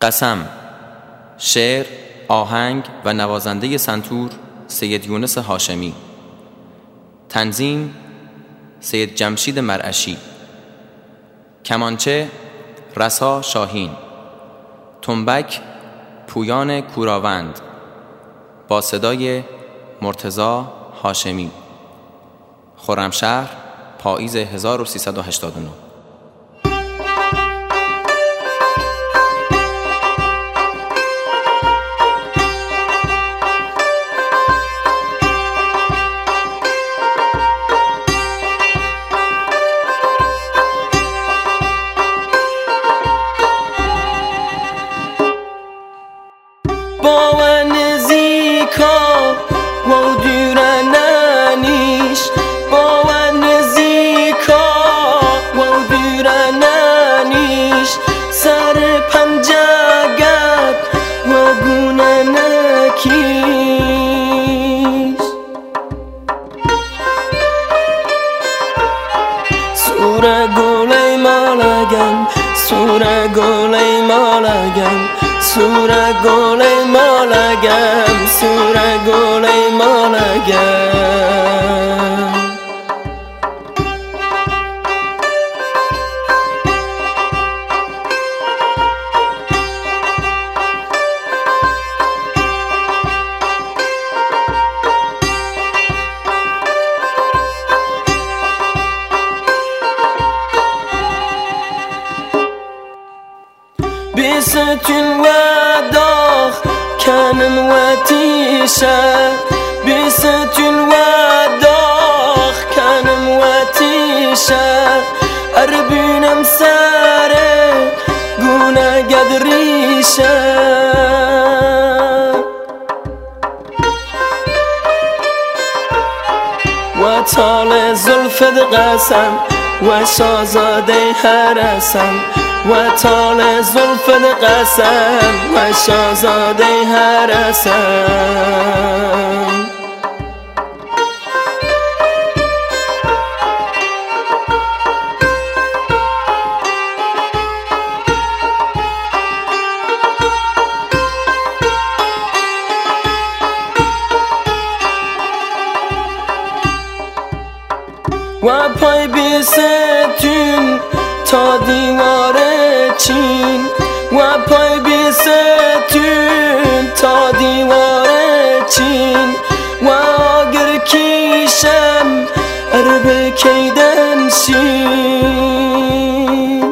قسم، شعر، آهنگ و نوازنده سنتور سید یونس هاشمی. تنظیم سید جمشید مرعشی. کمانچه رسا شاهین. تنبک پویان کوراوند با صدای مرتضی هاشمی. خرمشهر، پاییز 1389. باون زیکا و دیرنانیش، باون زیکا و دیرنانیش، سر پنجگت و گونه نکیش. سوره گوله مالگم، سوره گوله مالگم، سوره گوله مالگم، سوره گوله مالگم. بیستون و داغ کنم و تیشه، بیستون و داغ کنم و تیشه، اربینم سره گونه گدریشه. و تال زلفت قسم و شازاده هرسم، و تال زلفت قسم و شازاده هرسم. و پای بیستون تا دیوار چین، و پای بیستون تا دیوار چین، و آگر کیشم اربه کیدن شین.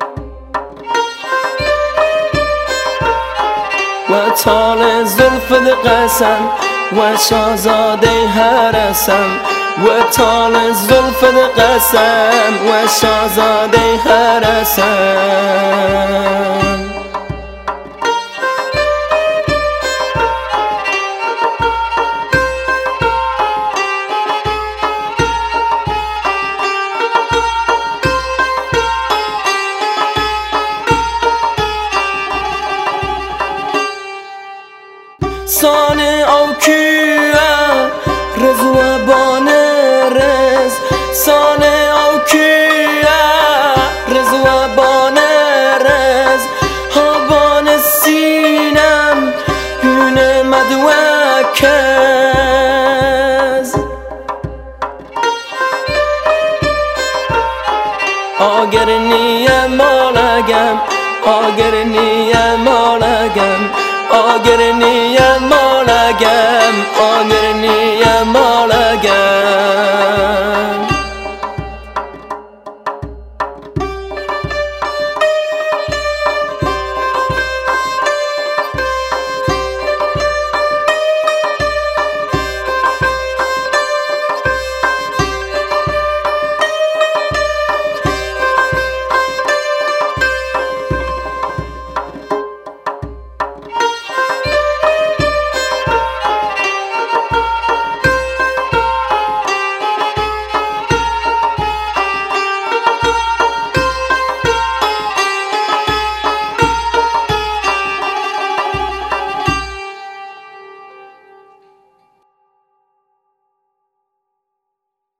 و تال زلفت قسم و شازاده هرسم، و تال زلفت قسم و شازاده هرسم. سان او کیا رزو بان رز، سان او کیا رزو بان رز، ها بان سینم بونه مدوکز. آگر نیه مالگم، آگر نیه مالگم، آگر نیه مالگم، آگر نیه مالگم.